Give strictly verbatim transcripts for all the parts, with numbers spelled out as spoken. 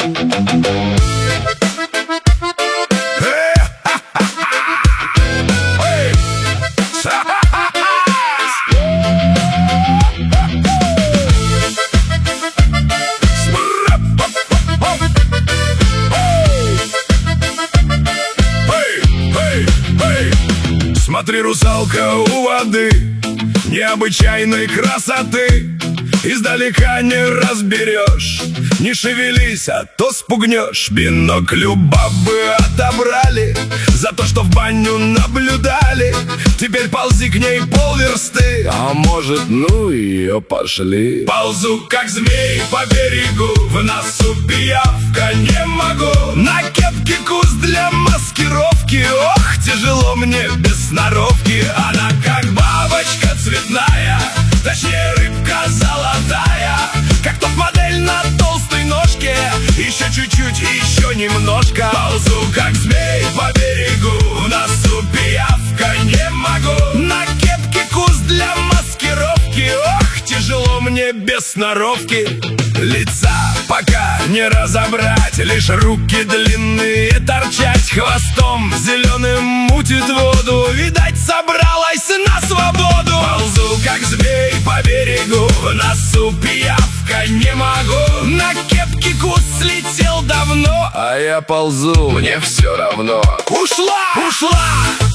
Смотри, русалка у воды необычайной красоты, издалека не разберешь, не шевелись, а то спугнешь. Бинокль у бабы отобрали за то, что в баню наблюдали. Теперь ползи к ней полверсты, а может, ну ее пошли. Ползу, как змей по берегу, в носу пиявка, не могу. На кепке куст для маскировки, ох, тяжело мне без сноровки. Она как бабочка цветная, точнее рыбка золотая, как топ-модель на толстой ножке. Еще чуть-чуть, еще немножко. Ползу, как змей по берегу, в носу пиявка, не могу. На кепке куст для маскировки, ох, тяжело мне без сноровки. Лица пока не разобрать, лишь руки длинные торчать. Хвостом зеленым мутит воду, видать, собралась на свободу. Ползу, как змей по берегу, в носу пиявка, не могу. На кепке куст слетел давно, а я ползу, мне все равно. Ушла, ушла,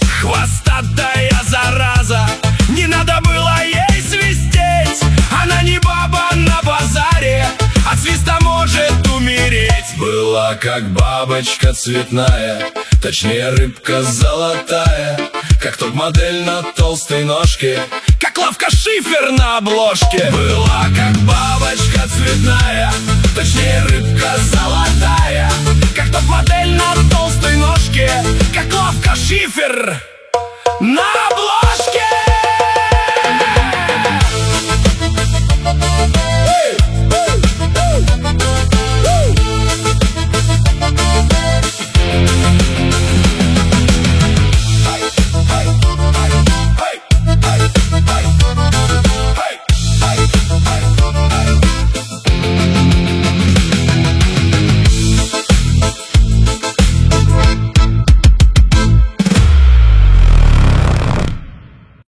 хвостатая зараза, не надо было ей свистеть. Она не баба на базаре, от свиста может умереть. Была как бабочка цветная, точнее рыбка золотая, как топ-модель на толстой ножке, как Лавка Шифер на обложке. Была как бабочка цветная, точнее рыбка золотая, как топ-модель на толстой ножке, как Лавка Шифер